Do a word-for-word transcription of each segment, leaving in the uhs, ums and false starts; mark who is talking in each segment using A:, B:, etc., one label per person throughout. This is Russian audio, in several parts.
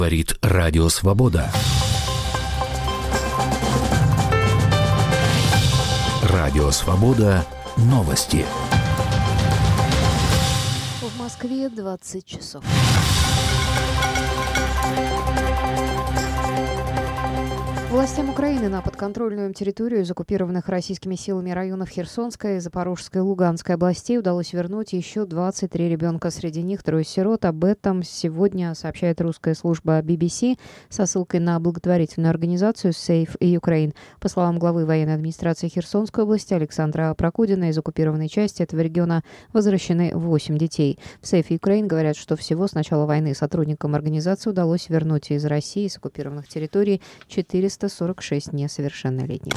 A: Говорит Радио Свобода. Радио Свобода. Новости.
B: В Москве двадцать часов. Властям Украины на подконтрольную им территорию из оккупированных российскими силами районов Херсонской, Запорожской и Луганской областей удалось вернуть еще двадцать три ребенка. Среди них трое сирот. Об этом сегодня сообщает русская служба би би си со ссылкой на благотворительную организацию Save Ukraine. По словам главы военной администрации Херсонской области Александра Прокудина, из оккупированной части этого региона возвращены восемь детей. В Save Ukraine говорят, что всего с начала войны сотрудникам организации удалось вернуть из России, с оккупированных территорий, четыреста сорок шесть несовершеннолетних.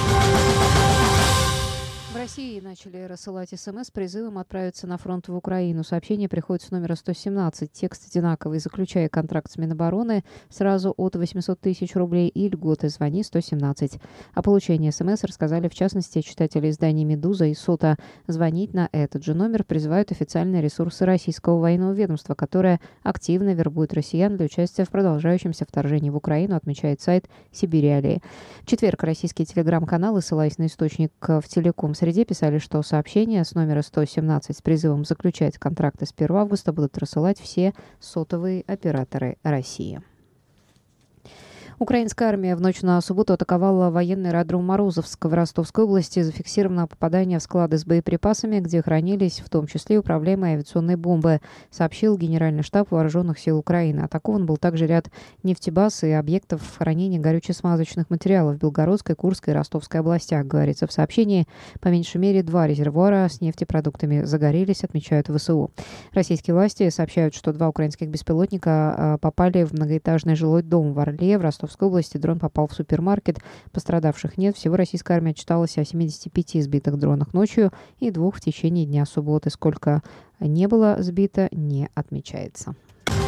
B: В России начали рассылать СМС с призывом отправиться на фронт в Украину. Сообщение приходит с номера сто семнадцать. Текст одинаковый. Заключая контракт с Минобороны сразу от восемьсот тысяч рублей и льготы. Звони сто семнадцать. О получении СМС рассказали, в частности, читатели изданий «Медуза» и «Сота». Звонить на этот же номер призывают официальные ресурсы российского военного ведомства, которое активно вербует россиян для участия в продолжающемся вторжении в Украину, отмечает сайт «Сибириалии». В четверг российские телеграм-каналы, ссылаясь на источник в телеком-среде, писали, что сообщения с номера сто семнадцать с призывом заключать контракты с первого августа будут рассылать все сотовые операторы России. Украинская армия в ночь на субботу атаковала военный аэродром Морозовск в Ростовской области. Зафиксировано попадание в склады с боеприпасами, где хранились в том числе управляемые авиационные бомбы, сообщил Генеральный штаб Вооруженных сил Украины. Атакован был также ряд нефтебаз и объектов хранения горюче-смазочных материалов в Белгородской, Курской и Ростовской областях. Говорится в сообщении, по меньшей мере два резервуара с нефтепродуктами загорелись, отмечают ВСУ. Российские власти сообщают, что два украинских беспилотника попали в многоэтажный жилой дом в Орле, в Ростовской В области. Дрон попал в супермаркет. Пострадавших нет. Всего российская армия отчиталась о семидесяти пяти сбитых дронах ночью и двух в течение дня субботы. Сколько не было сбито, не отмечается.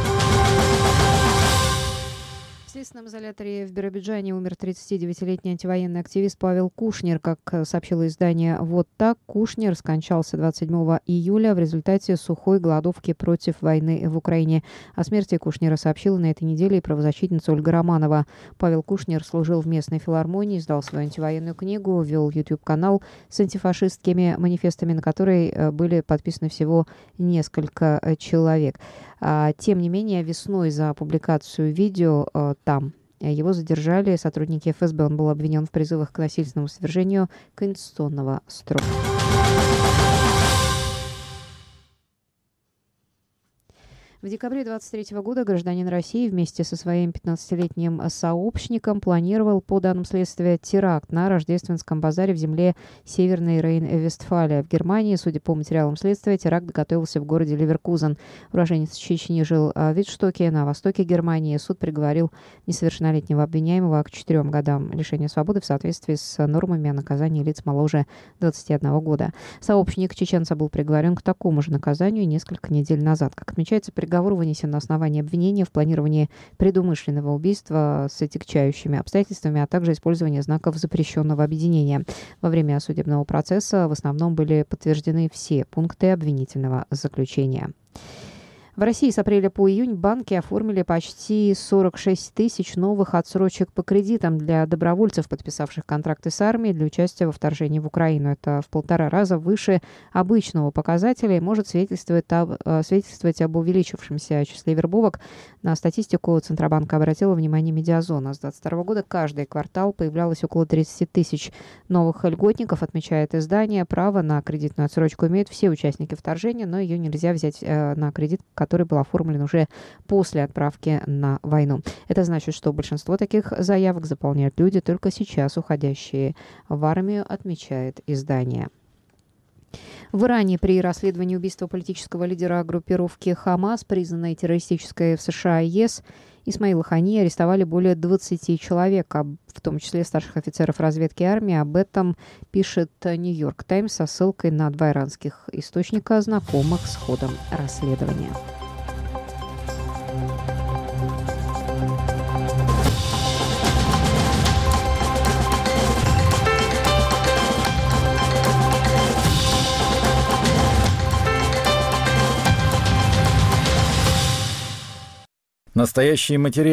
B: В следственном изоляторе в Биробиджане умер тридцатидевятилетний антивоенный активист Павел Кушнер. Как сообщило издание «Вот так», Кушнер скончался двадцать седьмого июля в результате сухой голодовки против войны в Украине. О смерти Кушнера сообщила на этой неделе и правозащитница Ольга Романова. Павел Кушнер служил в местной филармонии, издал свою антивоенную книгу, вел YouTube-канал с антифашистскими манифестами, на который были подписаны всего несколько человек. Тем не менее, весной за публикацию видео там его задержали сотрудники эф эс бэ. Он был обвинен в призывах к насильственному свержению конституционного строя. В декабре двадцать третьего года гражданин России вместе со своим пятнадцатилетним сообщником планировал, по данным следствия, теракт на Рождественском базаре в земле Северной Рейн-Вестфалия. В Германии, судя по материалам следствия, теракт готовился в городе Ливеркузен. Уроженец Чечни жил в Витштоке, на востоке Германии. Суд приговорил несовершеннолетнего обвиняемого к четырем годам лишения свободы в соответствии с нормами о наказании лиц моложе двадцати одного года. Сообщник чеченца был приговорен к такому же наказанию несколько недель назад. Как отмечается, приговор вынесен на основании обвинения в планировании предумышленного убийства с отягчающими обстоятельствами, а также использования знаков запрещенного объединения. Во время судебного процесса в основном были подтверждены все пункты обвинительного заключения. В России с апреля по июнь банки оформили почти сорок шесть тысяч новых отсрочек по кредитам для добровольцев, подписавших контракты с армией для участия во вторжении в Украину. Это в полтора раза выше обычного показателя и может свидетельствовать об, свидетельствовать об увеличившемся числе вербовок. На статистику Центробанка обратила внимание Медиазона. С две тысячи двадцать второго года каждый квартал появлялось около тридцати тысяч новых льготников, отмечает издание. Право на кредитную отсрочку имеют все участники вторжения, но ее нельзя взять э, на кредит, который был оформлен уже после отправки на войну. Это значит, что большинство таких заявок заполняют люди, только сейчас уходящие в армию, отмечает издание. В Иране при расследовании убийства политического лидера группировки «Хамас», признанной террористической в США и ЕС, Исмаила Хани, арестовали более двадцати человек, в том числе старших офицеров разведки и армии. Об этом пишет «Нью-Йорк Таймс» со ссылкой на два иранских источника, знакомых с ходом расследования.
C: Настоящие материалы.